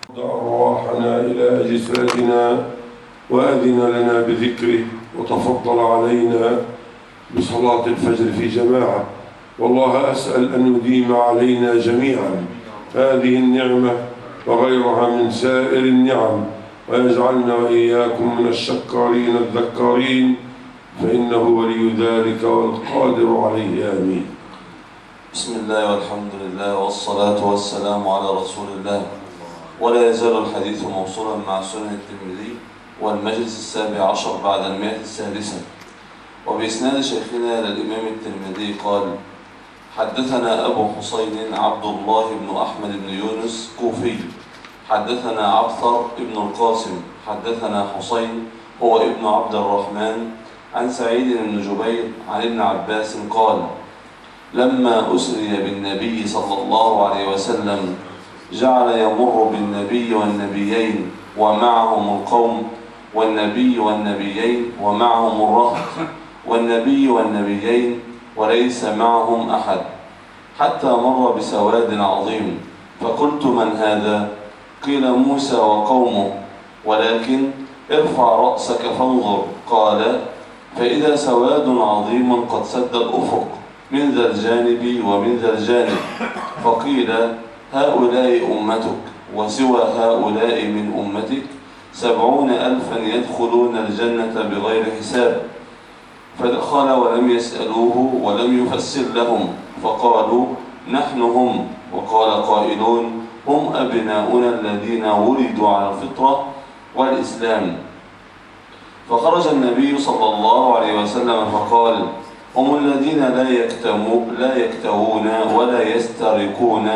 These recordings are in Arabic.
أرواحنا إلى أجسادنا وأذن لنا بذكره وتفضل علينا بصلاة الفجر في جماعة، والله أسأل أن يديم علينا جميعا هذه النعمة وغيرها من سائر النعم، ويجعلنا وإياكم من الشكارين الذكارين، فإنه ولي ذلك والقادر عليه. آمين. بسم الله والحمد لله والصلاة والسلام على رسول الله. ولا يزال الحديث موصولا مع سنن الترمذي والمجلس 17 بعد 106، وبإسناد شيخنا للإمام الترمذي قال: حدثنا أبو حسين عبد الله بن أحمد بن يونس كوفي، حدثنا عبثر بن القاسم، حدثنا حسين هو ابن عبد الرحمن عن سعيد بن جبير عن ابن عباس قال: لما أسري بالنبي صلى الله عليه وسلم جعل يمر بالنبي والنبيين ومعهم القوم، والنبي والنبيين ومعهم الرهط، والنبي والنبيين وليس معهم أحد، حتى مر بسواد عظيم، فقلت: من هذا؟ قيل: موسى وقومه، ولكن ارفع رأسك فانظر. قال: فإذا سواد عظيم قد سد الأفق من ذا الجانب ومن ذا الجانب، فقيل: هؤلاء أمتك، وسوى هؤلاء من أمتك 70,000 يدخلون الجنة بغير حساب. فدخل ولم يسألوه ولم يفسر لهم، فقالوا: نحن هم. وقال قائلون: هم أبناؤنا الذين ولدوا على الفطرة والإسلام. فخرج النبي صلى الله عليه وسلم فقال: هم الذين لا يكتوون ولا يسترقون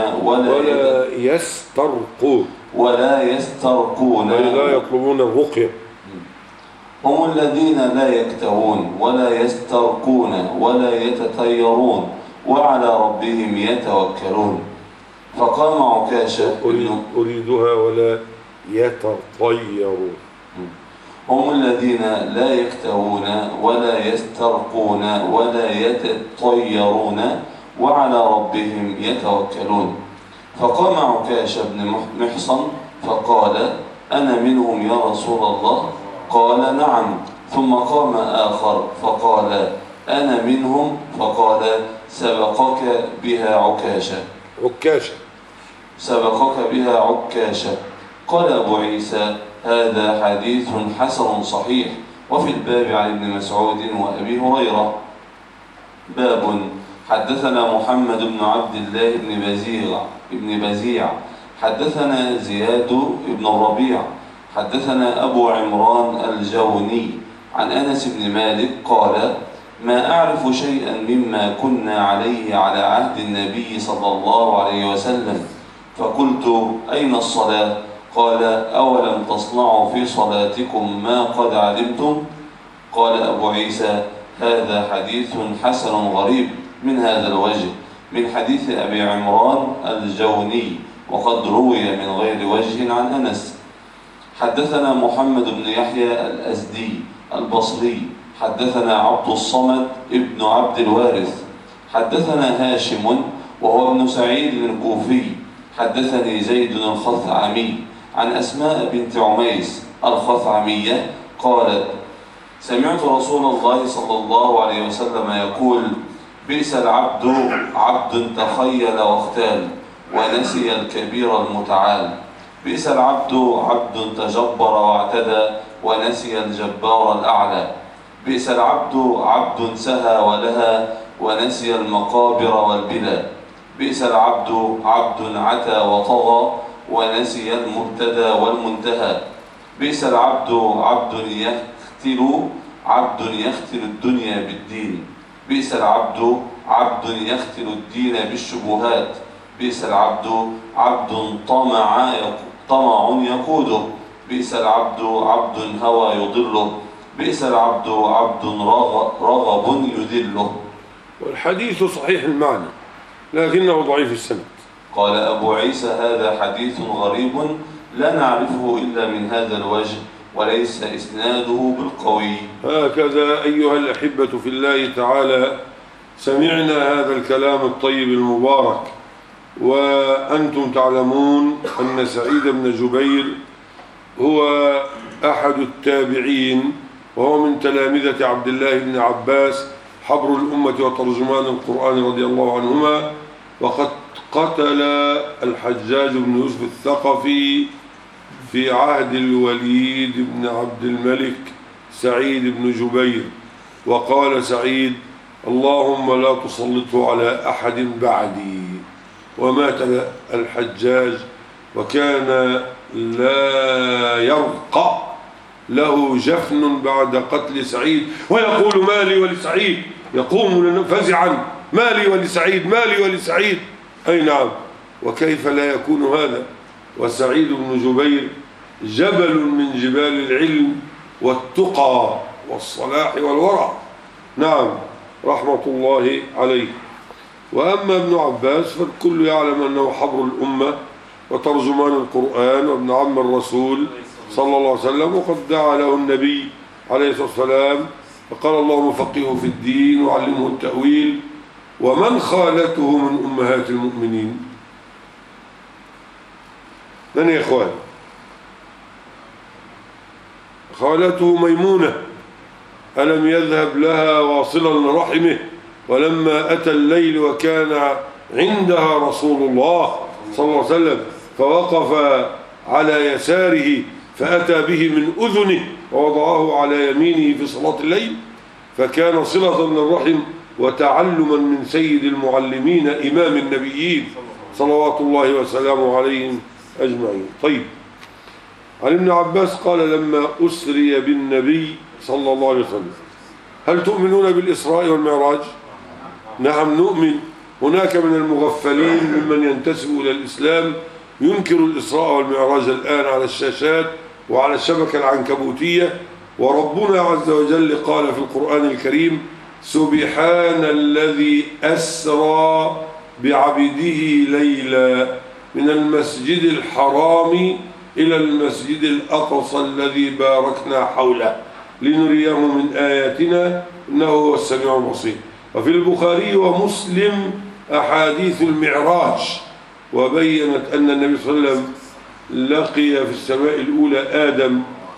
ولا يسترقون لا يطلبون الرقية. هم الذين لا يكتوون ولا يسترقون ولا يتطيرون وعلى ربهم يتوكلون. فقام عكاشة أريدها ولا يتطيرون. هم الذين لا يكتوون ولا يسترقون ولا يتطيرون وعلى ربهم يتوكلون. فقام عكاشة بن محصن فقال: أنا منهم يا رسول الله؟ قال: نعم. ثم قام آخر فقال: أنا منهم. فقال: سبقك بها عكاشة. سبقك بها عكاشة. قال أبو عيسى: هذا حديث حسن صحيح. وفي الباب عن ابن مسعود وأبي هريرة. باب: حدثنا محمد بن عبد الله بن بزيع حدثنا زياد بن الربيع حدثنا أبو عمران الجوني عن أنس بن مالك قال: ما أعرف شيئا مما كنا عليه على عهد النبي صلى الله عليه وسلم. فقلت: أين الصلاة؟ قال: أولم تصنعوا في صلاتكم ما قد علمتم؟ قال أبو عيسى: هذا حديث حسن غريب من هذا الوجه، من حديث أبي عمران الجوني، وقد روي من غير وجه عن أنس. حدثنا محمد بن يحيى الأزدي البصري حدثنا عبد الصمد ابن عبد الوارث حدثنا هاشم وهو ابن سعيد الكوفي حدثني زيد الخثعمي عن أسماء بنت عميس الخثعمية قالت: سمعت رسول الله صلى الله عليه وسلم يقول: بئس العبد عبد تخيل واختال ونسي الكبير المتعال. بئس العبد عبد تجبر واعتدى ونسي الجبار الأعلى. بئس العبد عبد سهى ولها ونسي المقابر والبلى. بئس العبد عبد عتى وطغى ونسي المبتدى والمنتهى. بئس العبد عبد يختل الدنيا بالدين. بئس العبد عبد يختل الدين بالشبهات. بئس العبد عبد طمع يقوده. بئس العبد عبد هوى يضله. بئس العبد عبد رغب يذله. والحديث صحيح المعنى لكنه ضعيف السند. قال أبو عيسى: هذا حديث غريب لا نعرفه إلا من هذا الوجه وليس إسناده بالقوي. هكذا أيها الأحبة في الله تعالى سمعنا هذا الكلام الطيب المبارك وأنتم تعلمون أن سعيد بن جبير هو أحد التابعين، وهو من تلامذة عبد الله بن عباس حبر الأمة وترجمان القرآن رضي الله عنهما. وقد قتل الحجاج بن يوسف الثقفي في عهد الوليد بن عبد الملك سعيد بن جبير، وقال سعيد: اللهم لا تسلطه على أحد بعدي. ومات الحجاج وكان لا يرقى له جفن بعد قتل سعيد، ويقول: مالي ولسعيد، يقوم فزعا: مالي ولسعيد، مالي ولسعيد. أي نعم، وكيف لا يكون هذا؟ وسعيد بن جبير جبل من جبال العلم والتقى والصلاح والورع، نعم، رحمة الله عليه. وأما ابن عباس فالكل يعلم أنه حبر الأمة وترجمان القرآن وابن عم الرسول صلى الله عليه وسلم، وقد دعا له النبي عليه الصلاة والسلام فقال: اللهم فقهه في الدين وعلمه التأويل. ومن خالته من أمهات المؤمنين؟ من يا إخوان؟ خالته ميمونة، ألم يذهب لها واصلا لرحمه، ولما أتى الليل وكان عندها رسول الله صلى الله عليه وسلم فوقف على يساره فأتى به من أذنه ووضعه على يمينه في صلاة الليل، فكان صلة للرحم وتعلما من سيد المعلمين إمام النبيين صلوات الله وسلامه عليهم أجمعين. طيب، عن ابن عباس قال: لما أسري بالنبي صلى الله عليه وسلم: هل تؤمنون بالإسراء والمعراج؟ نعم نؤمن. هناك من المغفلين ممن ينتسب إلى الإسلام ينكر الإسراء والمعراج الآن على الشاشات وعلى الشبكة العنكبوتية، وربنا عز وجل قال في القرآن الكريم: سبحان الذي أسرى بعبده ليلا من المسجد الحرام إلى المسجد الأقصى الذي باركنا حوله لنريه من آياتنا إنه هو السميع البصير. وفي البخاري ومسلم أحاديث المعراج، وبينت أن النبي صلى الله عليه وسلم لقي في السماء الأولى آدم،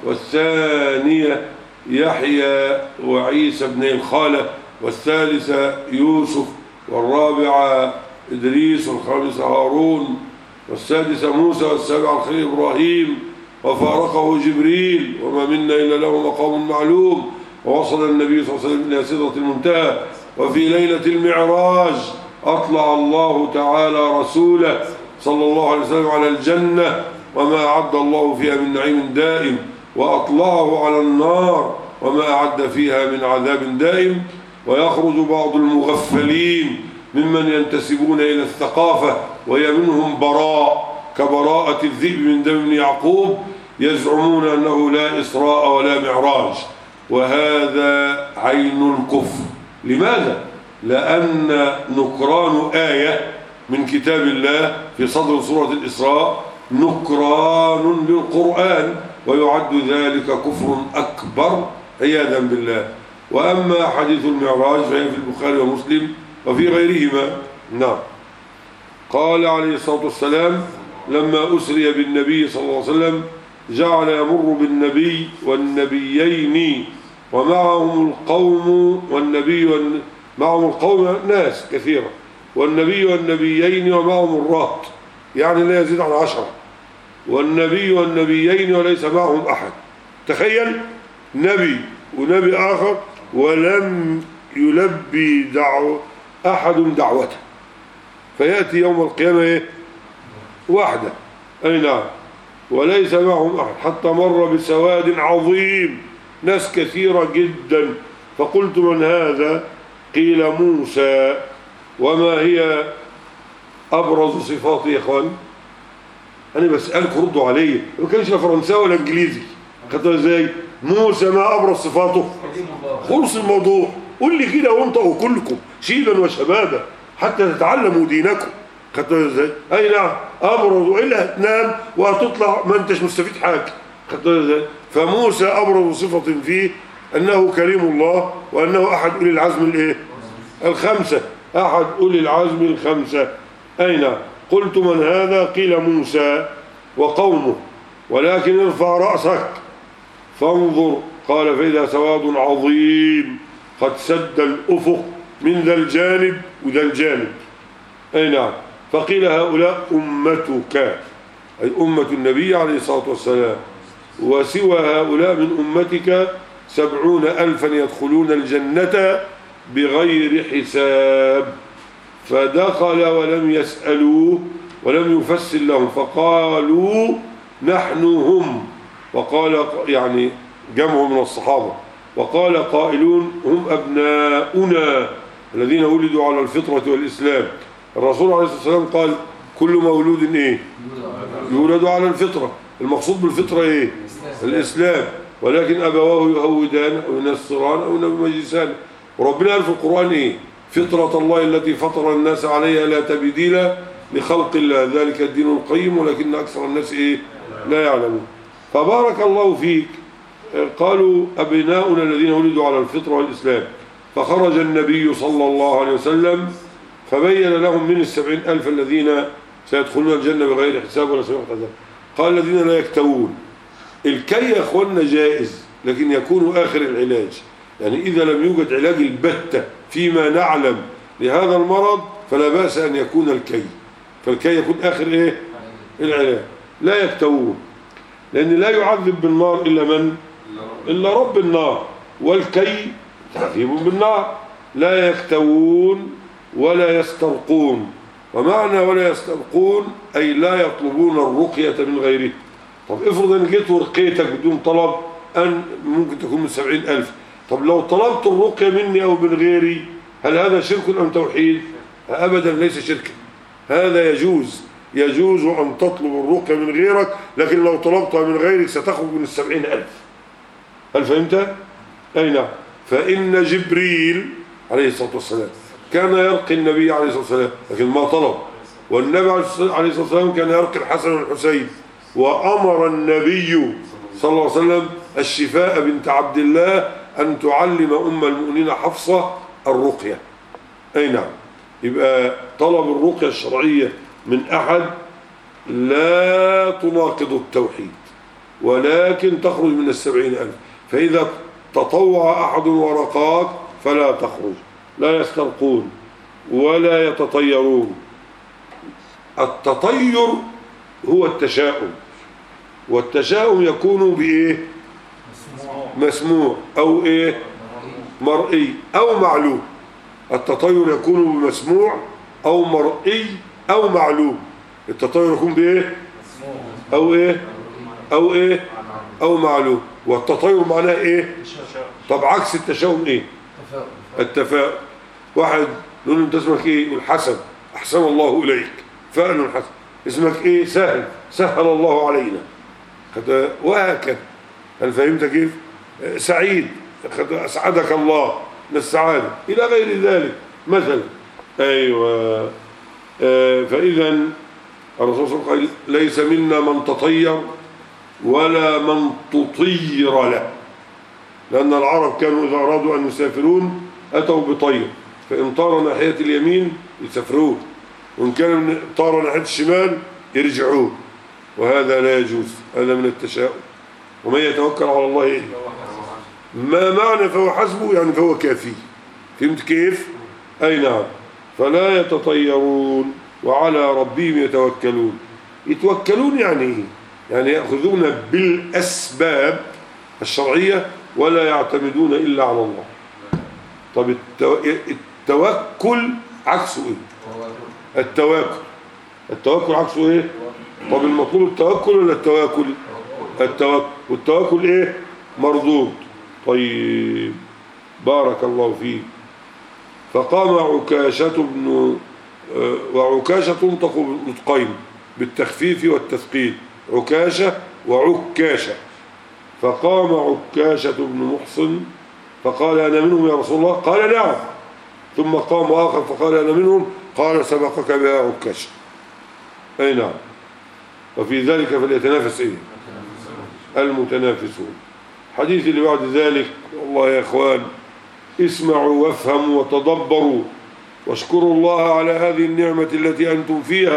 والثانية يحيى وعيسى بن الخالة، والثالثة يوسف، والرابعة إدريس، والخامسة هارون، والسادسة موسى، والسابعة الخليل إبراهيم، وفارقه جبريل، وما منا إلا له مقام معلوم. ووصل النبي صلى الله عليه وسلم إلى سدرة المنتهى. وفي ليلة المعراج أطلع الله تعالى رسوله صلى الله عليه وسلم على الجنة وما أعد الله فيها من نعيم دائم، وأطلعه على النار وما أعد فيها من عذاب دائم. ويخرج بعض المغفلين ممن ينتسبون إلى الثقافة وهي منهم براء كبراءة الذئب من دم ابن يعقوب، يزعمون أنه لا إسراء ولا معراج، وهذا عين الكفر. لماذا؟ لأن نكران آية من كتاب الله في صدر سورة الإسراء نكران للقرآن، ويعد ذلك كفر أكبر عياذا بالله. وأما حديث المعراج فهي في البخاري ومسلم وفي غيرهما. نعم. قال عليه الصلاة والسلام: لما أسري بالنبي صلى الله عليه وسلم جعل يمر بالنبي والنبيين ومعهم القوم، معهم القوم ناس كثيرة، والنبي والنبيين ومعهم الرهط، يعني لا يزيد عن 10، والنبي والنبيين وليس معهم أحد. تخيل، نبي ونبي آخر ولم يلبي أحد دعوته، فيأتي يوم القيامة واحدة. أي نعم، وليس معهم أحد، حتى مر بسواد عظيم، ناس كثيرة جدا. فقلت: من هذا؟ قيل: موسى. وما هي أبرز صفاته يا إخوان؟ أنا بسألكم ردوا علي، ما كانش لا فرنساوي ولا إنجليزي. خدتوا إزاي؟ موسى ما أبرز صفاته؟ خلص الموضوع. قول لي كده وانطقوا كلكم شيبا وشبابا حتى تتعلموا دينكم. خدتوا إزاي؟ أي نعم، أبرز، وإلا هتنام وهتطلع ما أنتش مستفيد حاجة. خدتوا إزاي؟ فموسى أبرز صفة فيه أنه كريم الله، وأنه أحد أولي العزم الخمسة، أحد أولي العزم الخمسة. أي نعم. قلت من هذا؟ قيل موسى وقومه، ولكن ارفع رأسك فانظر. قال فإذا سواد عظيم قد سد الأفق من ذا الجانب وذا الجانب. أي نعم. فقيل هؤلاء أمتك، أي أمة النبي عليه الصلاة والسلام، وسوى هؤلاء من أمتك 70,000 يدخلون الجنة بغير حساب. فدخل ولم يسألوه ولم يفسر لهم، فقالوا نحن هم، وقال يعني جمع من الصحابة، وقال قائلون هم أبناؤنا الذين ولدوا على الفطرة والإسلام. الرسول عليه الصلاة والسلام قال كل مولود إيه؟ يولد على الفطرة. المقصود بالفطرة إيه؟ الإسلام، ولكن أبواه يهودان أو ينصران أو يمجسان. وربنا قال في القرآن إيه؟ فطرة الله التي فطر الناس عليها لا تبديل لخلق الله، ذلك الدين القيم ولكن أكثر الناس إيه؟ لا يعلمون. فبارك الله فيك. قالوا أبناؤنا الذين ولدوا على الفطرة والإسلام. فخرج النبي صلى الله عليه وسلم فبين لهم من 70,000 الذين سيدخلون الجنة بغير حساب ولا سابقة عذاب. قال الذين لا يكتوون. الكي يا أخوانا جائز، لكن يكون آخر العلاج. يعني إذا لم يوجد علاج البتة فيما نعلم لهذا المرض فلا بأس أن يكون الكي، فالكي يكون آخر إيه؟ العلاج. لا يكتوون، لأن لا يعذب بالنار إلا من؟ إلا رب النار، والكي تعذيب بالنار. لا يكتوون ولا يسترقون. ومعنى ولا يسترقون أي لا يطلبون الرقية من غيره. طب افرض أن جيت ورقيتك بدون طلب، أن ممكن تكون من 70,000. طب لو طلبت الرقية مني أو من غيري، هل هذا شرك أم توحيد؟ أبدا ليس شركا، هذا يجوز أن تطلب الرقية من غيرك، لكن لو طلبتها من غيرك ستخرج من 70,000. هل فهمت؟ أي نعم. فإن جبريل عليه الصلاة والسلام كان يرقي النبي عليه الصلاة والسلام لكن ما طلب، والنبي عليه الصلاة والسلام كان يرقي الحسن والحسين. وأمر النبي صلى الله عليه وسلم الشفاء بنت عبد الله أن تعلم أم المؤمنين حفصة الرقية. أي نعم. يبقى طلب الرقية الشرعية من أحد لا تناقض التوحيد، ولكن تخرج من 70,000. فإذا تطوع أحد ورقاك فلا تخرج. لا يسترقون ولا يتطيرون. التطير هو التشاؤم، والتشاؤم يكون بإيه؟ مسموع أو إيه؟ مرئي أو معلوم. التطير يكون بمسموع أو مرئي أو معلوم. التطير يكون بإيه؟ أو إيه؟ أو إيه؟ أو معلوم. والتطير معناه إيه؟ طب عكس التشاؤم إيه؟ التفاؤل. واحد نقول له أنت اسمك إيه؟ يقول حسن، أحسن الله إليك، فأنا حسن. اسمك إيه؟ سهل، سهل الله علينا، وهكذا. هل فهمت كيف؟ سعيد، أسعدك الله من السعادة، إلى غير ذلك مثلا. أيوة. فإذا الرسول صلى الله عليه وسلم قال ليس منا من تطير ولا من تطير له، لأن العرب كانوا إذا أرادوا أن يسافرون أتوا بطير، فإن طار ناحية اليمين يسافرون، وإن كان طار ناحية الشمال يرجعون، وهذا لا يجوز، هذا من التشاؤم. ومن يتوكل على الله إيه؟ ما معنى فهو حسبه؟ يعني فهو كافي. فهمت كيف؟ أي نعم. فلا يتطيرون وعلى ربهم يتوكلون. يتوكلون يعني إيه؟ يعني يأخذون بالأسباب الشرعية ولا يعتمدون إلا على الله. طب التوكل عكسه إيه؟ التوكل عكسه إيه؟ طب المطلوب التوكل ولا التواكل؟ التوكل. والتوكل إيه؟ مردود. طيب بارك الله فيك. فقام عكاشة وعكاشة تنطق بالنطقين بالتخفيف والتثقيل، عكاشة وعكاشة. فقام عكاشة بن محصن فقال أنا منهم يا رسول الله؟ قال نعم. ثم قام آخر فقال أنا منهم؟ قال سبقك بها عكاشة. أي نعم. وفي ذلك فليتنافس إيه؟ المتنافسون. حديث اللي بعد ذلك، والله يا إخوان اسمعوا وافهموا وتدبروا واشكروا الله على هذه النعمة التي أنتم فيها،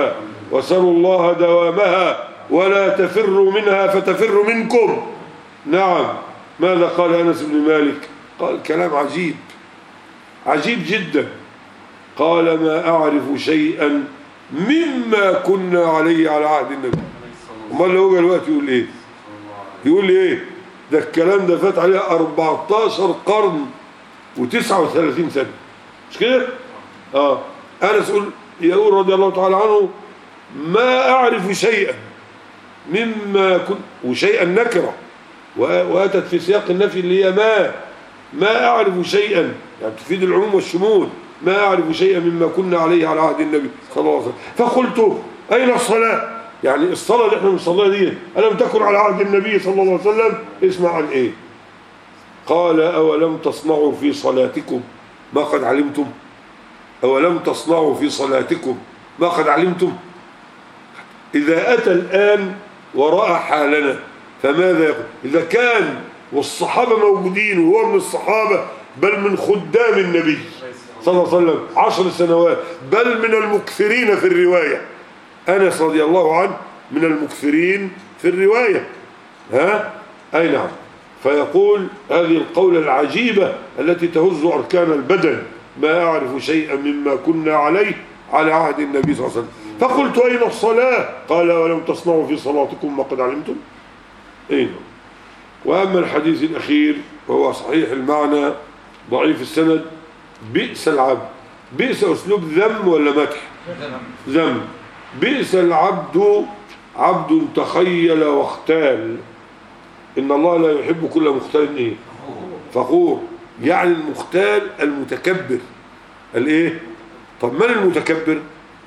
وسلوا الله دوامها ولا تفروا منها فتفر منكم. نعم. ماذا قال أنس بن مالك؟ قال كلام عجيب عجيب جدا. قال ما أعرف شيئا مما كنا عليه على عهد النبي. امال لو جه الوقت يقول ايه؟ يقول ايه؟ ده الكلام ده فات عليه 14 قرن و39 سنه، مش كده؟ أنس يقول رضي الله تعالى عنه ما أعرف شيئا مما كنت، وشيئا نكره واتت في سياق النفي اللي هي ما أعرف شيئا، يعني تفيد العموم والشمول. ما أعرف شيئا مما كنا عليه على عهد النبي صلى الله عليه وسلم. فقلت أين الصلاة؟ يعني الصلاة اللي احنا بنصليها دي ألم تكن على عهد النبي صلى الله عليه وسلم؟ اسمع عن إيه؟ قال أولم تصنعوا في صلاتكم ما قد علمتم؟ أولم تصنعوا في صلاتكم ما قد علمتم؟ إذا أتى الآن ورأى حالنا فماذا يقول؟ إذا كان والصحابة موجودين وهو من الصحابة بل من خدام النبي صلى الله عليه وسلم 10 سنوات، بل من المكثرين في الرواية. أنس رضي الله عنه من المكثرين في الرواية. أي نعم. فيقول هذه القولة العجيبة التي تهز أركان البدن ما أعرف شيئا مما كنا عليه على عهد النبي صلى الله عليه وسلم. فقلت أين الصلاة؟ قال ولم تصنعوا في صلاتكم ما قد علمتم. أين. وأما الحديث الأخير وهو صحيح المعنى ضعيف السند. بئس العبد. بئس أسلوب ذم ولا مدح؟ ذم. بئس العبد عبد تخيل واختال. إن الله لا يحب كل مختال إيه؟ فخور. يعني المختال المتكبر. الإيه؟ طب من المتكبر؟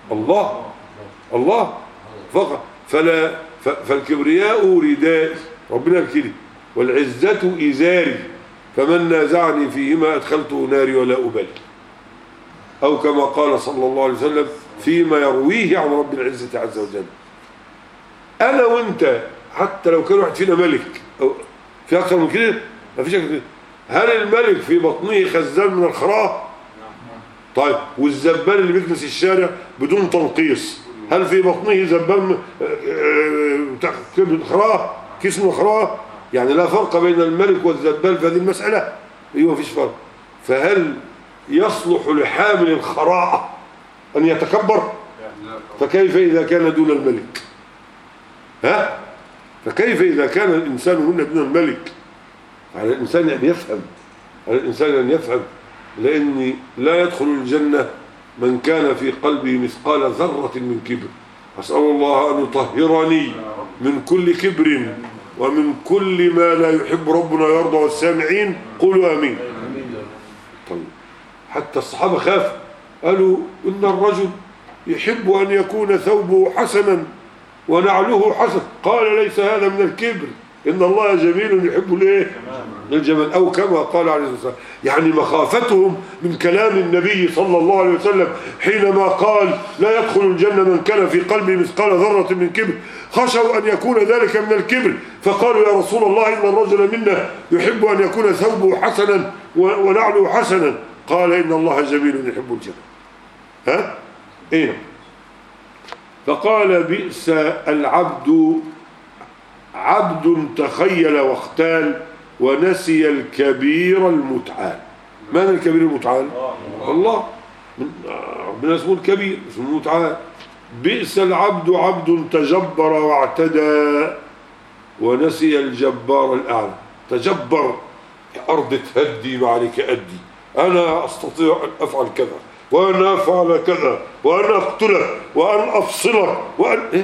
الله فقط. فالكبرياء ردائي ربنا الكريم والعزة إزاري فمن نازعني فيهما أدخلته ناري ولا أبالي، أو كما قال صلى الله عليه وسلم فيما يرويه عن رب العزة عز وجل. أنا وأنت حتى لو كان واحد فينا ملك أو في أكثر من كده ما فيش أكثر من كده. هل الملك في بطنه خزان من الخراء؟ طيب والزبال اللي بيكنس الشارع بدون تنقيص هل في بطنه زبال خراء كيس من الخراء؟ يعني لا فرق بين الملك والزبال في هذه المسألة. ايوه مفيش فرق. فهل يصلح لحامل الخراء أن يتكبر؟ فكيف إذا كان دون الملك؟ فكيف إذا كان الإنسان هنا دون الملك؟ على الإنسان أن يفهم، على الإنسان أن يفهم، لأن لا يدخل الجنة من كان في قلبه مثقال ذرة من كبر. أسأل الله أن يطهرني من كل كبر ومن كل ما لا يحب ربنا يرضى والسامعين قولوا آمين. طيب حتى الصحابة خافوا قالوا إن الرجل يحب أن يكون ثوبه حسنا ونعله حسن. قال ليس هذا من الكبر إن الله جميل يحب الايه؟ الجمال. أو كما قال عليه الصلاة والسلام. يعني مخافتهم من كلام النبي صلى الله عليه وسلم حينما قال لا يدخل الجنة من كان في قلبه مثقال ذرة من كبر، خشوا أن يكون ذلك من الكبر فقالوا يا رسول الله إن الرجل منا يحب أن يكون ثوبه حسنا ونعله حسنا. قال إن الله جميل يحب الجمال. إيه؟ فقال بئس العبد عبد تخيل واختال ونسي الكبير المتعال. من الكبير المتعال؟ الله. ربنا اسمه الكبير اسمه المتعال. بئس العبد عبد تجبر واعتدى ونسي الجبار الأعلى. تجبر أرض تهدي ما عليك أدي، أنا أستطيع أن أفعل كذا وأن أفعل كذا وأن أقتلك وأن أفصلك وأن إيه؟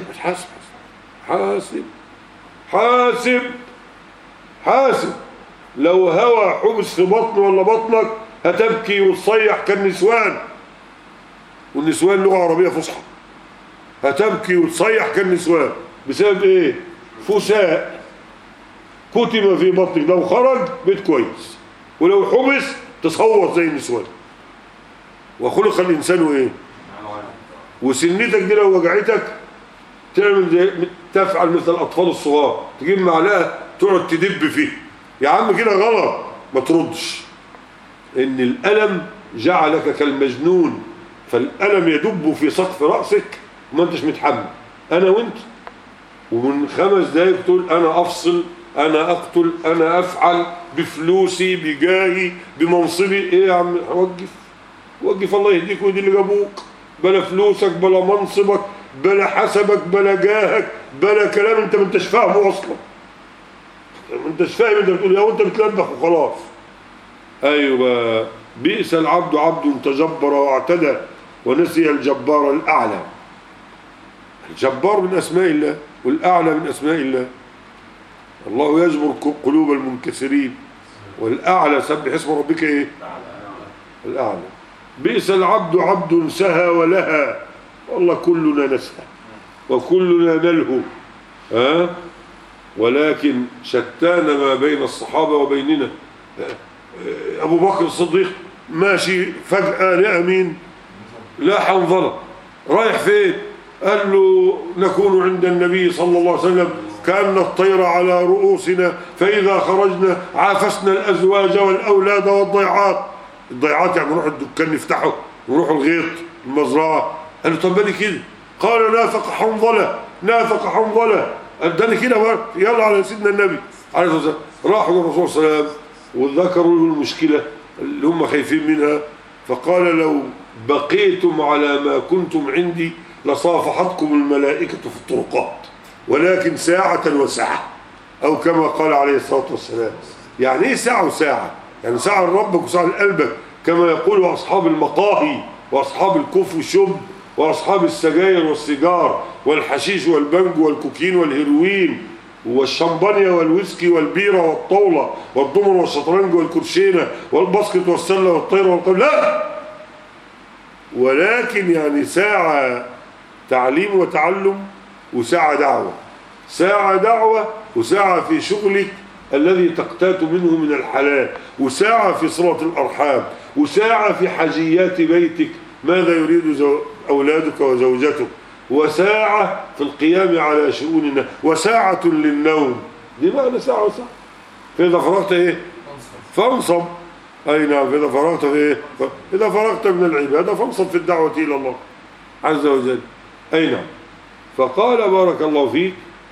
حاسب. لو هوى حبس في بطن ولا بطنك هتبكي وتصيح كالنسوان، والنسوان لغة عربية فصحى. هتبكي وتصيح كالنسوان بسبب ايه؟ فساء كتب في بطنك، لو خرج بيت كويس، ولو حبس تصوت زي النسوان. وخلق الإنسان ايه؟ وسنتك دي لو وجعتك تعمل زي تفعل مثل الأطفال الصغار، تجيب معلقة تقعد تدب فيه. يا عم كده غلط، ما تردش. إن الألم جعلك كالمجنون، فالألم يدب في سقف رأسك ما انتش متحمل، انا وانت. ومن 5 دقايق تقول انا افصل، انا اقتل، انا افعل بفلوسي بجاهي بمنصبي. ايه يا عم؟ وقف الله يهديك ويهدي اللي جابوك. بلا فلوسك، بلا منصبك، بلا حسبك، بلا جاهك، بلا كلام انت ما انتش فاهمه اصلا. ما انتش فاهم، انت بتقول يا وانت بتلبخ وخلاص. ايوه، بئس العبد عبد تجبر واعتدى ونسي الجبار الاعلى. الجبار من اسماء الله والاعلى من اسماء الله. الله يجبر قلوب المنكسرين، والاعلى سبح اسم ربك ايه؟ الاعلى. بئس العبد عبد سهى ولها. والله كلنا نسهى وكلنا نلهو، ولكن شتان ما بين الصحابة وبيننا. أبو بكر الصديق ماشي فجأة لقى مين؟ لا حنظلة. رايح فين؟ قال له نكون عند النبي صلى الله عليه وسلم كأن الطير على رؤوسنا، فإذا خرجنا عافسنا الأزواج والأولاد والضيعات. الضيعات يعني نروح الدكان نفتحه، نروح الغيط المزرعة. قال له طب بالي كده. قال نافق حنظلة، نافق حنظلة. اداني كده، يلا على سيدنا النبي عليه الصلاه والسلام. راحوا للرسول صلى الله عليه وسلم وذكروا له المشكله اللي هم خايفين منها، فقال لو بقيتم على ما كنتم عندي لصافحتكم الملائكه في الطرقات، ولكن ساعه وساعه، او كما قال عليه الصلاه والسلام. يعني ايه ساعه وساعه؟ يعني ساعه لربك وساعه لقلبك، كما يقول اصحاب المقاهي واصحاب الكف والشب وأصحاب السجاير والسيجار والحشيش والبنج والكوكين والهيروين والشمبانيا والويسكي والبيرة والطاولة والضمن والشطرنج والكرشينة والباسكت والسلة والطيرة والقبل. لا، ولكن يعني ساعة تعليم وتعلم، وساعة دعوة. ساعة دعوة، وساعة في شغلك الذي تقتات منه من الحلال، وساعة في صلة الأرحام، وساعة في حاجيات بيتك ماذا يريد أولادك وزوجتك، وساعة في القيام على شؤوننا، وساعة للنوم. دي معنى ساعة وساعة. فإذا فرغت إيه؟ فانصب. أي نعم، فإذا فرغت في إيه؟ إذا فرغت من العبادة فانصب في الدعوة إلى الله عز وجل. أي نعم. فقال بارك الله فيك: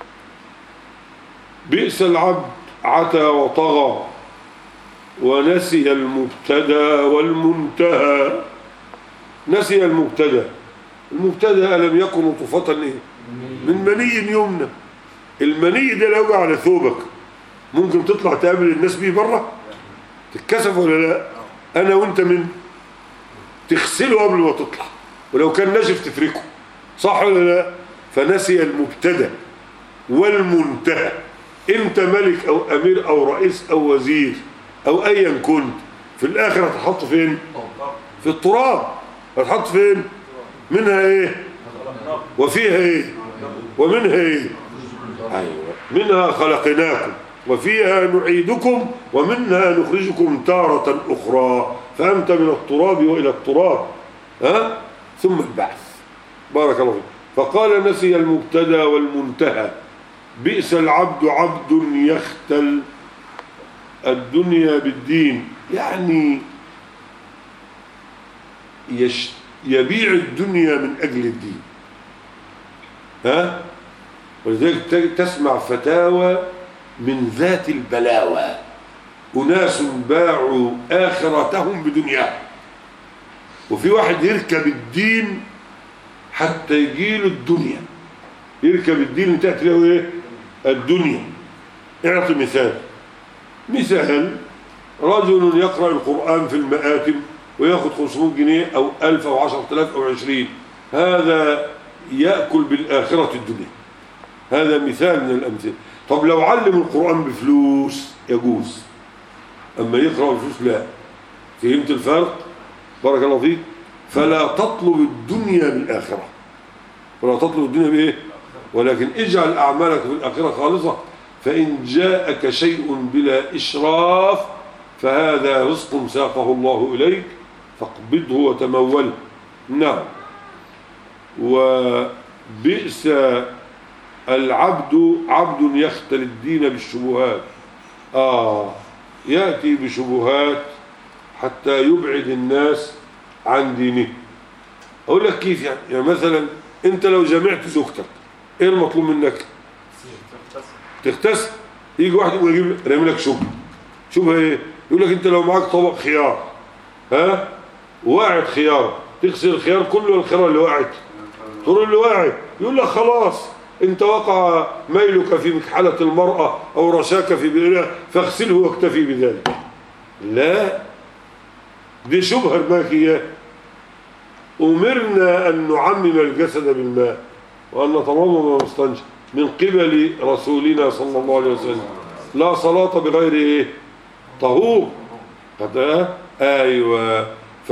بئس العبد عتى وطغى ونسي المبتدى والمنتهى. نسي المبتدى. المبتدى ألم يكن نطفة إيه؟ من مني يمنى. المني ده لو جه على ثوبك ممكن تطلع تقابل الناس بيه بره؟ تتكسف ولا لا؟ أنا وأنت من تغسله قبل ما تطلع، ولو كان ناشف تفركه، صح ولا لا؟ فنسي المبتدى والمنتهى. أنت ملك أو أمير أو رئيس أو وزير أو أيا كنت، في الآخر هتحط فين؟ في التراب. هتحط فين؟ منها ايه؟ وفيها ايه؟ ومنها ايه؟ ايوه، منها خلقناكم وفيها نعيدكم ومنها نخرجكم تارة اخرى، فانت من التراب والى التراب، ثم البعث. بارك الله فيك. فقال نسي المبتدى والمنتهى. بئس العبد عبد يختل الدنيا بالدين، يعني يبيع الدنيا من أجل الدين. ولذلك تسمع فتاوى من ذات البلاوى، أناس باعوا آخرتهم بدنياهم. وفي واحد يركب الدين حتى يجيله الدنيا، يركب الدين تأتي له ايه؟ الدنيا. اعطي مثال رجل يقرأ القرآن في المآتم ويأخذ 500 جنيه أو 1000 أو 10,000 أو 20، هذا يأكل بالآخرة الدنيا. هذا مثال من الأمثلة. طب لو علم القرآن بفلوس يجوز، أما يقرأ بفلوس لا. فهمت الفرق؟ بارك الله فيك. فلا تطلب الدنيا بالآخرة، ولا تطلب الدنيا بإيه؟ ولكن اجعل أعمالك في الآخرة خالصة. فإن جاءك شيء بلا إشراف فهذا رزق ساقه الله إليك فاقبضه وتموله. نعم. وبئس العبد عبد يختل الدين بالشبهات. يأتي بشبهات حتى يبعد الناس عن دينه. أقول لك كيف يعني مثلا انت لو جامعت زوجتك ايه المطلوب منك؟ تغتسل. يجي واحد يقول يجيب رامي لك شبهه ايه؟ يقول لك انت لو معاك طبق خيار وقعت خيار، تغسل الخيار كله ولا الخيار اللي وقعت؟ تقول اللي وقعت. يقول لك خلاص انت وقع ميلك في مكحلة المرأة او رشاك في بئرها فاغسله واكتفي بذلك. لا، دي شبهه رماك اياه. امرنا ان نعمم الجسد بالماء وان نتمضمض ونستنشق من قبل رسولنا صلى الله عليه وسلم. لا صلاة بغير ايه؟ طهور. ايوه.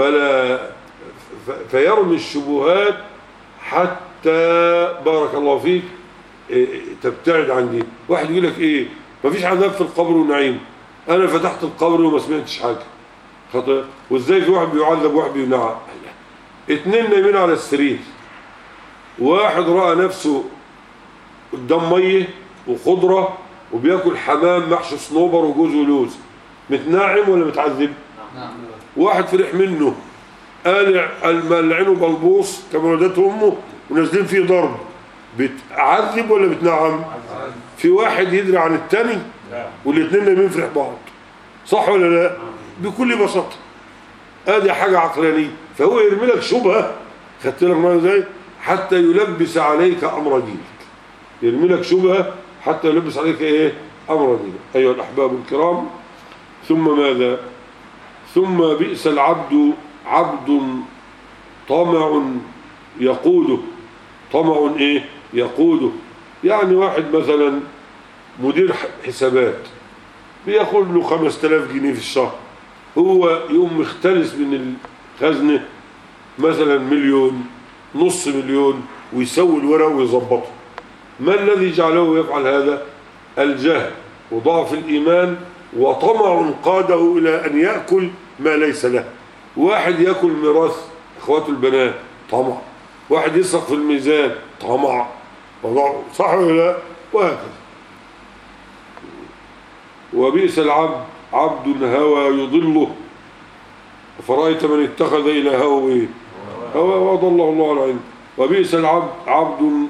فيرمي الشبهات حتى بارك الله فيك تبتعد عن دي. واحد يقول لك ايه؟ مفيش عذاب في القبر ونعيم. انا فتحت القبر وما سمعتش حاجه. خطأ. وازاي في واحد بيعذب وواحد بينعم؟ اتنين نايمين على السرير، واحد راى نفسه قدام ميه وخضره وبياكل حمام محشي صنوبر وجوز ولوز، متناعم ولا متعذب؟ واحد فرح منه قال عينه بلبوص كما ولدته امه ونازلين فيه ضرب، بتعذب ولا بتنعم؟ في واحد يدري عن التاني والاثنين نايمين في ريح بعض، صح ولا لا؟ بكل بساطه. ادي حاجه عقلانيه. فهو يرمي لك شبهه، خدت لك معايا ازاي؟ حتى يلبس عليك امر دينك. يرمي لك شبهه حتى يلبس عليك ايه؟ امر دينك. ايها الاحباب الكرام، ثم ماذا؟ ثم بئس العبد عبد طمع يقوده. طمع ايه؟ يقوده. يعني واحد مثلا مدير حسابات بياخد له 5000 جنيه في الشهر، هو يقوم مختلس من الخزنه مثلا مليون، نص مليون، ويسوي الورق ويظبطه. ما الذي جعله يفعل هذا؟ الجهل وضعف الإيمان وطمع قاده إلى أن يأكل ما ليس له. واحد يأكل ميراث أخواته البنات، طمع. واحد يسرق في الميزان، طمع. صح ولا لا؟ وهكذا. وبئس العبد عبد هوى يضله، فرأيت من اتخذ إلى هوى وضله الله على علم. وبئس العبد عبد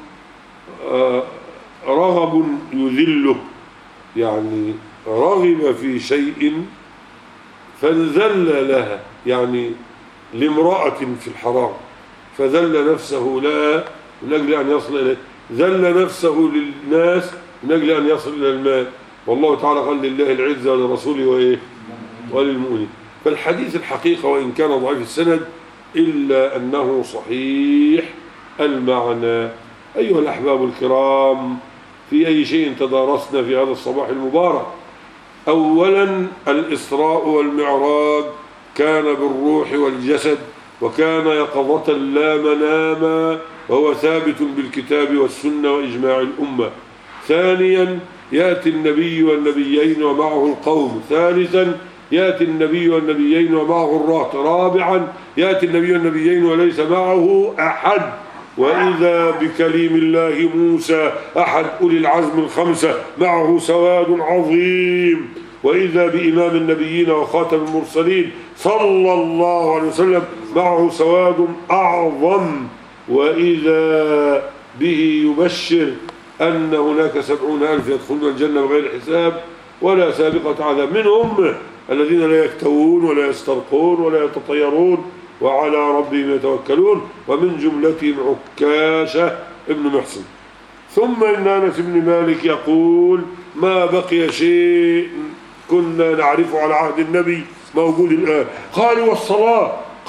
رغب يذله، يعني رغب في شيء فانذل لها، يعني لامرأة في الحرام فذل نفسه لها من أجل أن يصل إليه، ذل نفسه للناس من أجل أن يصل إلى المال. والله تعالى قال لله العزة ولرسوله وإيه؟ وللمؤمنين. فالحديث الحقيقة وإن كان ضعيف السند إلا أنه صحيح المعنى. أيها الأحباب الكرام، في أي شيء تدارسنا في هذا الصباح المبارك؟ أولا الإسراء والمعراج كان بالروح والجسد، وكان يقظة لا مناما، وهو ثابت بالكتاب والسنة وإجماع الأمة. ثانيا يأتي النبي والنبيين ومعه القوم. ثالثا يأتي النبي والنبيين ومعه الرهط. رابعا يأتي النبي والنبيين وليس معه أحد. وإذا بكليم الله موسى أحد أولي العزم الخمسة معه سواد عظيم. وإذا بإمام النبيين وخاتم المرسلين صلى الله عليه وسلم معه سواد أعظم. وإذا به يبشر أن هناك 70,000 يدخلون الجنة بغير حساب ولا سابقة عذاب، منهم الذين لا يكتوون ولا يسترقون ولا يتطيرون وعلى ربهم يتوكلون، ومن جملتهم عكاشة ابن محصن. ثم إن أنس بن مالك يقول: ما بقي شيء كنا نعرفه على عهد النبي موجود الآن. قالوا: والصلاة؟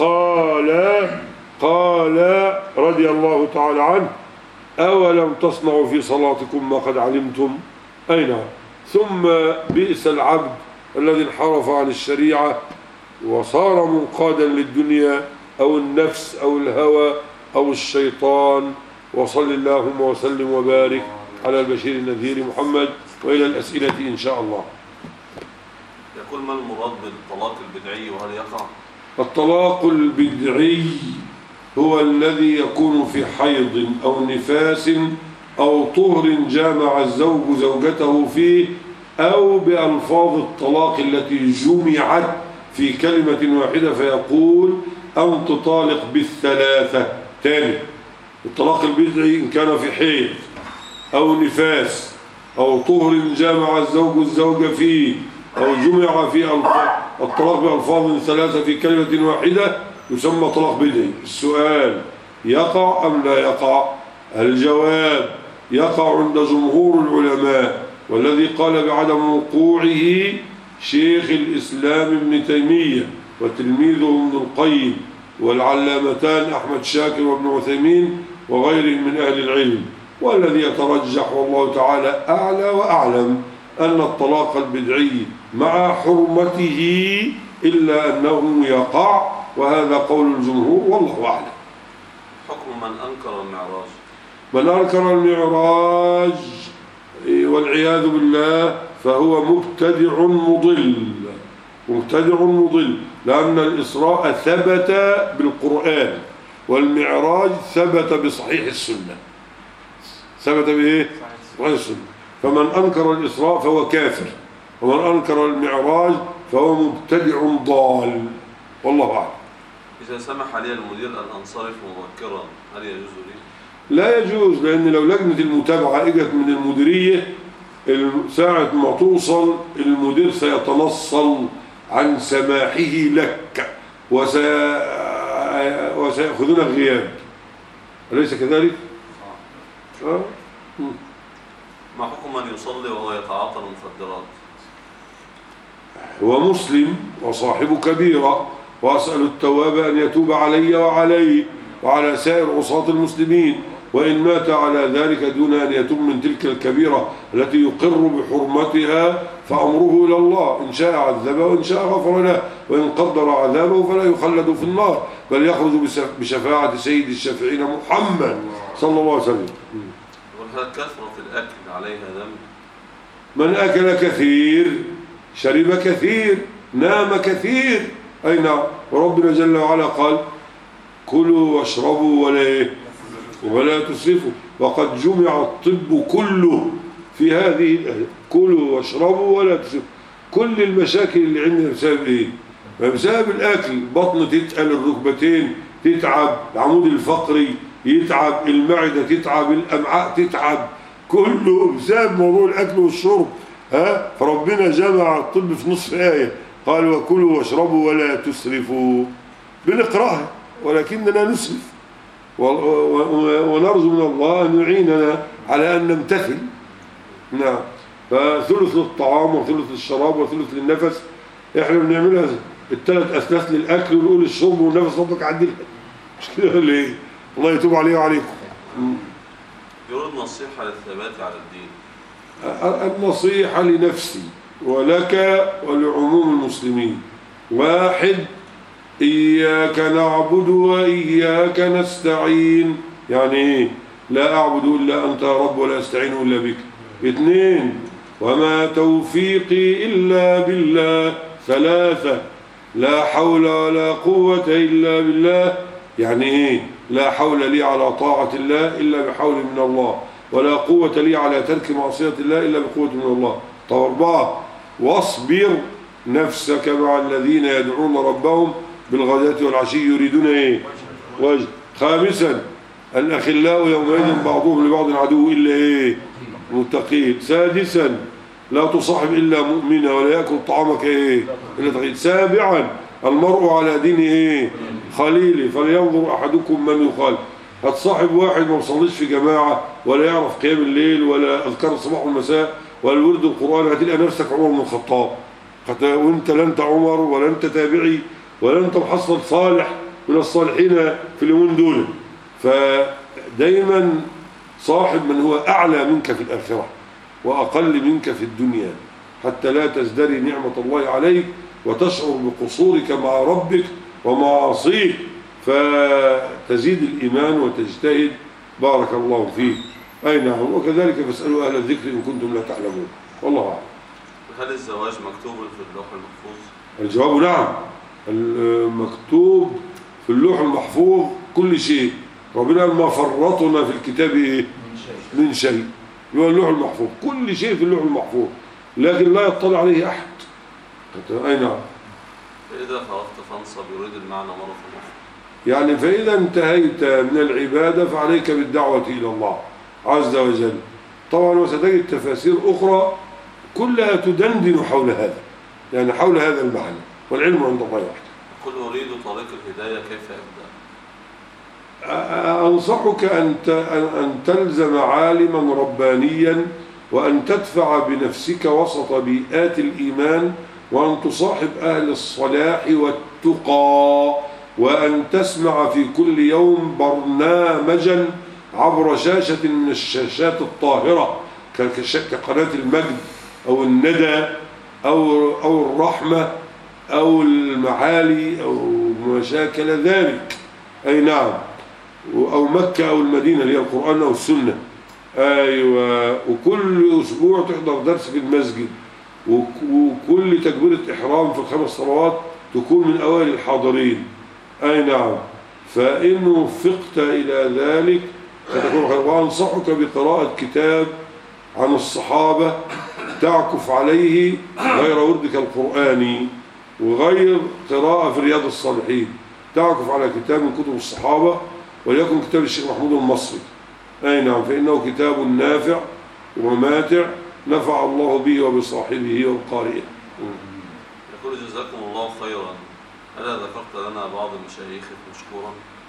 قال رضي الله تعالى عنه: أولم تصنعوا في صلاتكم ما قد علمتم؟ أي نعم. ثم بئس العبد الذي انحرف عن الشريعة وصار منقادا للدنيا أو النفس أو الهوى أو الشيطان. وصل اللهم وسلم وبارك على البشير النذير محمد. وإلى الأسئلة إن شاء الله. يقول: ما المراد بالطلاق البدعي وهل يقع؟ الطلاق البدعي هو الذي يكون في حيض أو نفاس أو طهر جامع الزوج زوجته فيه، أو بألفاظ الطلاق التي جمعت في كلمة واحدة فيقول: أنت طالق بالثلاثة. تاني: الطلاق البدعي إن كان في حيض أو نفاس أو طهر جامع الزوج الزوجة فيه أو جمع في الطلاق بألفاظ ثلاثة في كلمة واحدة يسمى طلاق بدعي. السؤال: يقع أم لا يقع؟ الجواب: يقع عند جمهور العلماء، والذي قال بعدم وقوعه شيخ الإسلام ابن تيمية وتلميذه ابن القيم والعلامتان أحمد شاكر وابن عثيمين وغيرهم من أهل العلم. والذي يترجح والله تعالى أعلى وأعلم أن الطلاق البدعي مع حرمته إلا أنه يقع، وهذا قول الجمهور والله أعلم. حكم من أنكر المعراج؟ من أنكر المعراج والعياذ بالله فهو مبتدع مضل، مبتدع مضل، لأن الإسراء ثبت بالقرآن والمعراج ثبت بصحيح السنة. ثبت بإيه؟ صحيح السنة. فمن أنكر الإسراء فهو كافر، ومن أنكر المعراج فهو مبتدع ضال، والله أعلم. إذا سمح لي المدير أن أنصرف مبكرا هل يجوز لي؟ لا يجوز، لأن لو لجنة المتابعة إجت من المديرية ساعة ما توصل المدير سيتنصل عن سماحه لك وسيأخذون الغياب، أليس كذلك؟ ما حكم من يصلي وهو يتعاطى المخدرات؟ هو مسلم وصاحب كبيرة، وأسأل التواب أن يتوب علي وعليه وعلى سائر عصاة المسلمين، وإن مات على ذلك دون أن يتوب من تلك الكبيرة التي يقر بحرمتها فأمره إلى الله، إن شاء عذبه وإن شاء غفر له، وإن قدر عذابه فلا يخلد في النار بل يخرج بشفاعة سيد الشافعين محمد صلى الله عليه وسلم. وهل كثرة الأكل عليها ذنب؟ من أكل كثير شرب كثير نام كثير، أي نعم. وربنا جل وعلا قال: كلوا واشربوا ولا تسرفوا، وقد جمع الطب كله في هذه الآية: كلوا واشربوا ولا تسرفوا. كل المشاكل اللي عندنا بسبب إيه؟ بسبب الأكل. بطن تتقل، الركبتين تتعب، العمود الفقري يتعب، المعدة تتعب، الأمعاء تتعب، كله بسبب موضوع الأكل والشرب. فربنا جمع الطب في نصف آية، قال: وكلوا واشربوا ولا تسرفوا. بنقرأها ولكننا نسرف، ونرجو من الله أن يعيننا على أن نمتثل. نعم. فثلث للطعام وثلث للشراب وثلث للنفس. احنا بنعملها الثلاث أثلاث للأكل ونقول الشرب والنفس ربك عدلها، مش كده ولا ايه؟ الله يتوب عليه وعليكم. يريد نصيحة للثبات على الدين. النصيحة لنفسي ولك ولعموم المسلمين: واحد، إياك نعبد وإياك نستعين. يعني إيه؟ لا أعبد إلا أنت يا رب ولا أستعين إلا بك. اثنين، وما توفيقي إلا بالله. ثلاثة، لا حول ولا قوة إلا بالله. يعني إيه؟ لا حول لي على طاعة الله إلا بحول من الله، ولا قوة لي على ترك معصية الله إلا بقوة من الله. طب أربعة، واصبر نفسك مع الذين يدعون ربهم بالغداة والعشي يريدون إيه؟ وجه. خامسا، الأخلاء يومئذ بعضهم لبعض عدو إلا إيه؟ متقين. سادسا، لا تصاحب إلا مؤمنا ولا يأكل طعامك إيه؟ إلا تقي. سابعا، المرء على دين إيه؟ خليله، فلينظر أحدكم من يخالف. هتصاحب واحد ما بيصليش في جماعة ولا يعرف قيام الليل ولا أذكار الصباح والمساء ولا ورد القرآن، هتلقى نفسك عمر بن الخطاب، وانت لا انت عمر ولا انت تابعي ولا انت محصل صالح من الصالحين في اليومين دول. فدايما صاحب من هو أعلى منك في الآخرة وأقل منك في الدنيا، حتى لا تزدري نعمة الله عليك وتشعر بقصورك مع ربك ومعاصيك، فتزيد الإيمان وتجتهد. بارك الله فيك. أي نعم. وكذلك فاسألوا أهل الذكر إن كنتم لا تعلمون، والله أعلم. هل الزواج مكتوب في اللوح المحفوظ؟ الجواب نعم. المكتوب في اللوح المحفوظ كل شيء. ربنا ما فرطنا في الكتاب إيه؟ من شيء. هو اللوح المحفوظ كل شيء في اللوح المحفوظ، لكن لا يطلع عليه أحد. أي نعم. فإذا خرجت فانصب يريد المعنى مرة أخرى. يعني فإذا انتهيت من العبادة فعليك بالدعوة إلى الله عز وجل. طبعا وستجد تفاسير أخرى كلها تدندن حول هذا، يعني حول هذا المعنى، والعلم عند الله وحده. قل أريد طريق الهداية كيف أبدأ؟ أنصحك أن تلزم عالما ربانيا، وأن تدفع بنفسك وسط بيئات الإيمان، وأن تصاحب أهل الصلاح والتقى، وأن تسمع في كل يوم برنامجا عبر شاشة من الشاشات الطاهرة كقناة المجد أو الندى أو الرحمة أو المعالي أو ما شاكل ذلك، أي نعم، أو مكة أو المدينة اللي هي القرآن أو السنة. أيوة، وكل أسبوع تحضر درس في المسجد، وكل تكبيرة إحرام في الخمس صلوات تكون من أوائل الحاضرين. أي نعم، فإن وفقت إلى ذلك فتكون خير. وأنصحك بقراءة كتاب عن الصحابة تعكف عليه غير وردك القرآني، وغير قراءة في رياض الصالحين، تعكف على كتاب من كتب الصحابة، وليكن كتاب الشيخ محمود المصري. أي نعم، فإنه كتاب نافع وماتع نفع الله به وبصاحبه وبقارئه. يقول جزاكم الله خيرا، ألا ذكرت لنا بعض مشايخك مشكورا؟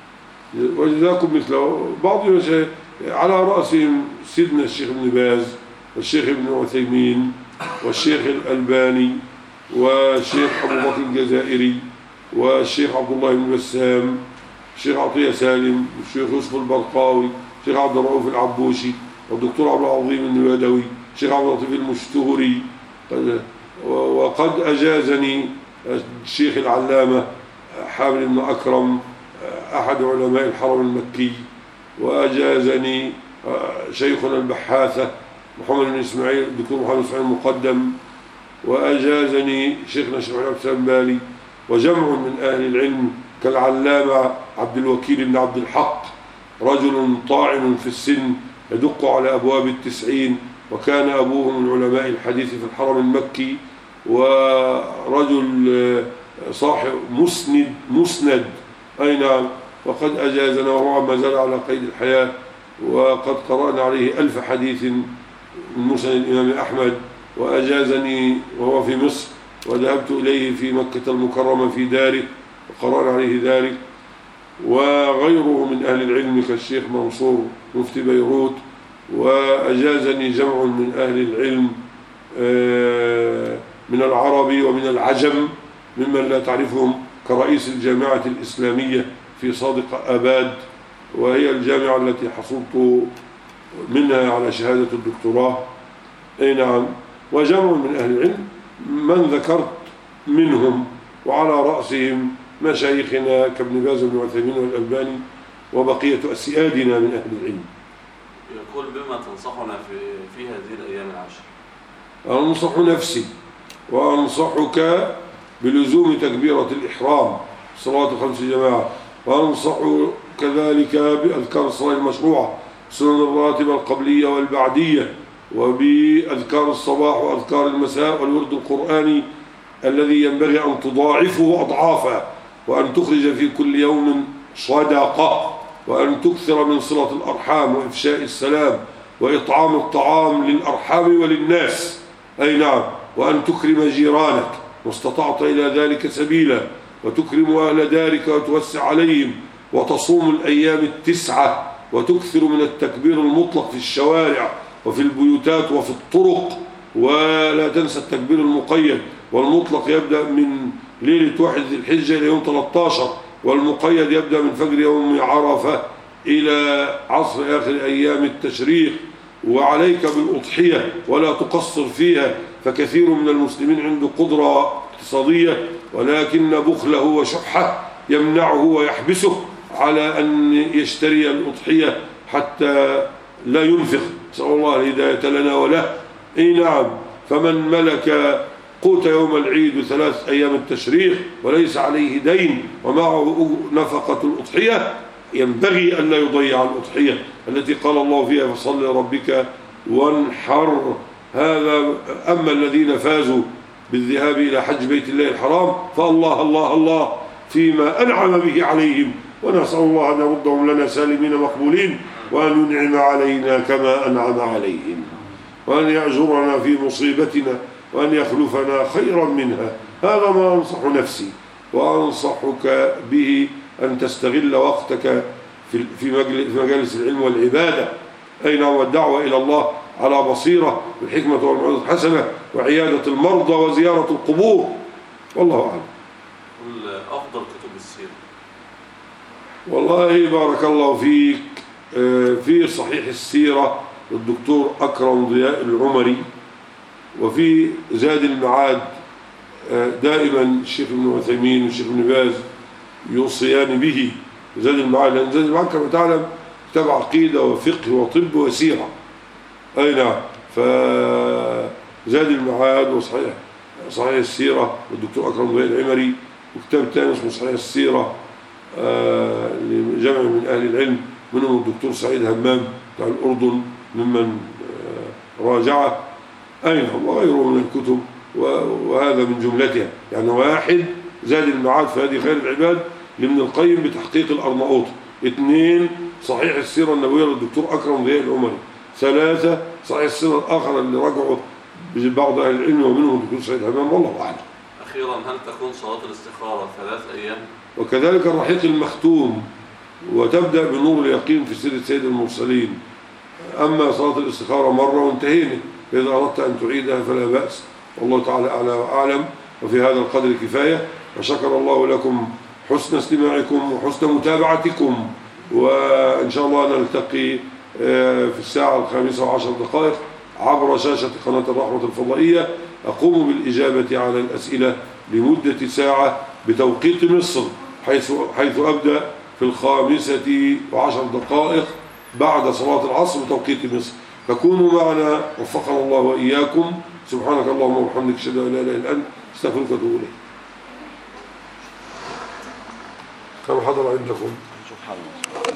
وجزاكم مثله بعض المشايخ، على رأسهم سيدنا الشيخ ابن باز والشيخ ابن عثيمين والشيخ الألباني والشيخ أبو بكر الجزائري والشيخ عبد الله بن بسام، الشيخ عطية سالم، الشيخ يوسف البرقاوي، الشيخ عبد الرؤوف العبوسي، والدكتور عبد العظيم النبادوي، الشيخ عبد اللطيف المشتهري. وقد أجازني الشيخ العلامة حامد بن أكرم أحد علماء الحرم المكي، وأجازني شيخنا البحاثة محمد بن إسماعيل، الدكتور محمد بن إسماعيل المقدم، وأجازني شيخنا الشيخ محمد بن بالي، وجمع من أهل العلم كالعلامة عبد الوكيل بن عبد الحق، رجل طاعن في السن يدق على أبواب التسعين، وكان أبوه من علماء الحديث في الحرم المكي، ورجل صاحب مسند. أي نعم، وقد أجازنا وهو ما زال على قيد الحياة، وقد قرأنا عليه 1000 حديث من مسند الإمام أحمد، وأجازني وهو في مصر، وذهبت إليه في مكة المكرمة في داره وقرأنا عليه ذلك. وغيره من أهل العلم كالشيخ منصور مفتي بيروت، وأجازني جمع من أهل العلم من العربي ومن العجم ممن لا تعرفهم، كرئيس الجامعة الإسلامية في صادق آباد، وهي الجامعة التي حصلت منها على شهادة الدكتوراه. أي نعم، وجمع من أهل العلم من ذكرت منهم، وعلى رأسهم مشايخنا كابن باز بن عثيمين والألباني وبقية أسيادنا من أهل العلم. يقول بما تنصحنا في هذه الأيام العشر؟ أنصح نفسي وأنصحك بلزوم تكبيرة الإحرام صلاة الخمس جماعة، وأنصح كذلك بأذكار الصلاة المشروعة، سنن الراتبة القبلية والبعدية، وبأذكار الصباح وأذكار المساء، والورد القرآني الذي ينبغي أن تضاعفه أضعافا، وأن تخرج في كل يوم صدقة، وأن تكثر من صلة الأرحام وإفشاء السلام وإطعام الطعام للأرحام وللناس. أي نعم، وأن تكرم جيرانك واستطعت إلى ذلك سبيلا، وتكرم أهل دارك وتوسع عليهم، وتصوم الأيام 9، وتكثر من التكبير المطلق في الشوارع وفي البيوتات وفي الطرق، ولا تنسى التكبير المقيد، والمطلق يبدأ من ليلة 1 ذي الحجة إلى يوم 13، والمقيد يبدأ من فجر يوم عرفة إلى عصر آخر أيام التشريق. وعليك بالأضحية ولا تقصر فيها، فكثير من المسلمين عنده قدرة اقتصادية ولكن بخله وشحه يمنعه ويحبسه على أن يشتري الأضحية حتى لا ينفق. نسأل الله الهداية لنا وله. أي نعم، فمن ملك قوت يوم العيد 3 أيام التشريق وليس عليه دين ومعه نفقة الأضحية، ينبغي أن لا يضيع الأضحية التي قال الله فيها فصل لربك وانحر. هذا أما الذين فازوا بالذهاب إلى حج بيت الله الحرام فالله الله الله، فيما أنعم به عليهم، ونسأل الله أن يردهم لنا سالمين مقبولين، وأن ينعم علينا كما أنعم عليهم، وأن يأجرنا في مصيبتنا، وأن يخلفنا خيرا منها. هذا ما أنصح نفسي وأنصحك به، أن تستغل وقتك في مجالس العلم والعبادة، أين هو الدعوة إلى الله على بصيرة بالحكمة والموعظة الحسنة، وعيادة المرضى وزيارة القبور. والله أعلم. أفضل كتب السيرة؟ والله بارك الله فيك، في صحيح السيرة للدكتور أكرم ضياء العمري، وفي زاد المعاد دائما الشيخ ابن عثيمين والشيخ ابن باز يوصيان به. زاد المعاد، لأن زاد المعاد كما تعلم كتاب عقيدة وفقه وطب وسيرة. أي نعم. فزاد المعاد وصحيح السيرة للدكتور أكرم ضياء العمري، وكتاب تاني اسمه صحيح السيرة لجمع من أهل العلم، منهم الدكتور سعيد همام بتاع الأردن ممن راجعه. أي نعم. وغيره من الكتب، وهذا من جملتها. يعني واحد زاد المعاد في هذه خير العباد لابن القيم بتحقيق الأرناؤوطي. 2 صحيح السيرة النبوية للدكتور أكرم ضياء العمري. 3 صحيح السيرة الآخر اللي رجعه بعض أهل العلم ومنهم الدكتور سعيد همام. والله أعلم. أخيرا، هل تكون صلاة الاستخارة 3 أيام؟ وكذلك الرحيق المختوم، وتبدأ بنور اليقين في سيرة سيد المرسلين. أما صلاة الاستخارة مرة وانتهينا، فإذا أردت أن تعيدها فلا بأس، والله تعالى أعلى وأعلم. وفي هذا القدر كفاية، وشكر الله لكم حسن استماعكم وحسن متابعتكم، وإن شاء الله نلتقي في الساعة 5:10 عبر شاشة قناة الرحمة الفضائية. أقوم بالإجابة على الأسئلة لمدة ساعة بتوقيت مصر، حيث أبدأ في 5:10 بعد صلاة العصر بتوقيت مصر. فكونوا معنا وفقنا الله وإياكم. سبحانك اللهم وبحمدك، أشهد أن لا إله إلا أنت، استغفرك وأتوب إليك. كم حضر عندكم؟ سبحان الله.